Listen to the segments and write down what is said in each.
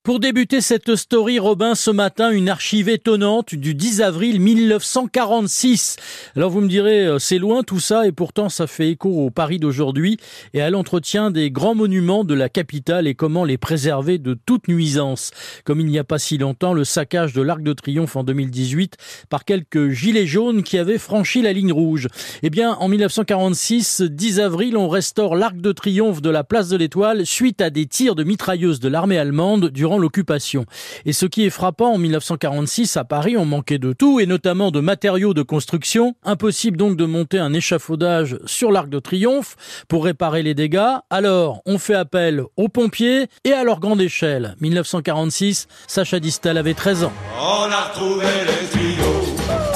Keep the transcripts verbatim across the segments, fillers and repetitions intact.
Pour débuter cette story, Robin, ce matin, une archive étonnante du dix avril mille neuf cent quarante-six. Alors vous me direz, c'est loin tout ça, et pourtant ça fait écho au Paris d'aujourd'hui et à l'entretien des grands monuments de la capitale et comment les préserver de toute nuisance. Comme il n'y a pas si longtemps, le saccage de l'Arc de Triomphe en deux mille dix-huit par quelques gilets jaunes qui avaient franchi la ligne rouge. Eh bien, en mille neuf cent quarante-six, dix avril, on restaure l'Arc de Triomphe de la place de l'Étoile suite à des tirs de mitrailleuses de l'armée allemande durant l'occupation. Et ce qui est frappant, en mille neuf cent quarante-six, à Paris, on manquait de tout, et notamment de matériaux de construction. Impossible donc de monter un échafaudage sur l'Arc de Triomphe pour réparer les dégâts. Alors, on fait appel aux pompiers et à leur grande échelle. mille neuf cent quarante-six, Sacha Distel avait treize ans. On a retrouvé les tuyaux.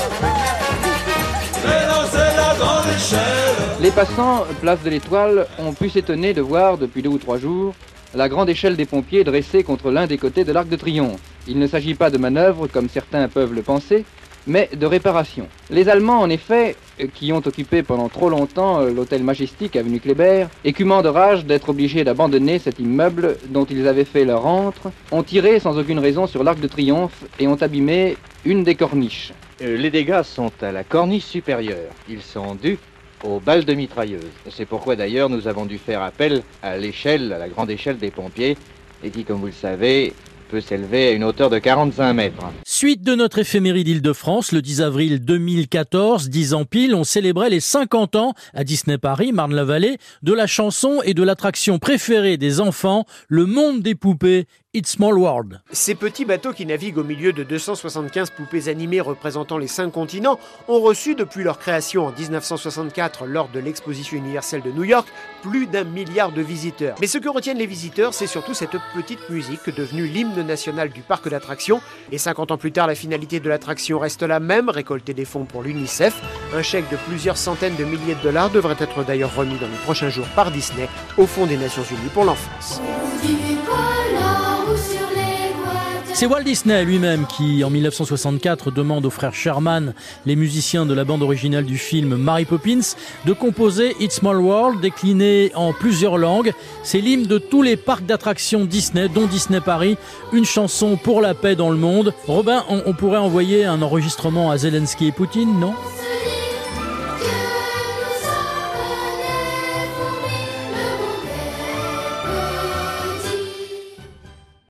Et lancé la grande échelle. Les passants, place de l'Étoile, ont pu s'étonner de voir, depuis deux ou trois jours, la grande échelle des pompiers dressée contre l'un des côtés de l'Arc de Triomphe. Il ne s'agit pas de manœuvre, comme certains peuvent le penser, mais de réparation. Les Allemands, en effet, qui ont occupé pendant trop longtemps l'hôtel Majestic avenue Kléber, écumant de rage d'être obligés d'abandonner cet immeuble dont ils avaient fait leur antre, ont tiré sans aucune raison sur l'Arc de Triomphe et ont abîmé une des corniches. Euh, les dégâts sont à la corniche supérieure. Ils sont dus aux balles de mitrailleuses. C'est pourquoi d'ailleurs nous avons dû faire appel à l'échelle, à la grande échelle des pompiers, et qui, comme vous le savez, peut s'élever à une hauteur de quarante-cinq mètres. Suite de notre éphéméride Île-de-France, le dix avril deux mille quatorze, dix ans pile, on célébrait les cinquante ans à Disney Paris, Marne-la-Vallée, de la chanson et de l'attraction préférée des enfants, le monde des poupées, It's Small World. Ces petits bateaux qui naviguent au milieu de deux cent soixante-quinze poupées animées représentant les cinq continents ont reçu depuis leur création en dix-neuf cent soixante-quatre lors de l'exposition universelle de New York plus d'un milliard de visiteurs. Mais ce que retiennent les visiteurs, c'est surtout cette petite musique devenue l'hymne national du parc d'attractions. Et cinquante ans plus tard, la finalité de l'attraction reste la même, récolter des fonds pour l'UNICEF. Un chèque de plusieurs centaines de milliers de dollars devrait être d'ailleurs remis dans les prochains jours par Disney au Fonds des Nations Unies pour l'enfance. C'est Walt Disney lui-même qui, en mille neuf cent soixante-quatre, demande aux frères Sherman, les musiciens de la bande originale du film Mary Poppins, de composer It's Small World, décliné en plusieurs langues. C'est l'hymne de tous les parcs d'attractions Disney, dont Disney Paris, une chanson pour la paix dans le monde. Robin, on, on pourrait envoyer un enregistrement à Zelensky et Poutine, non ?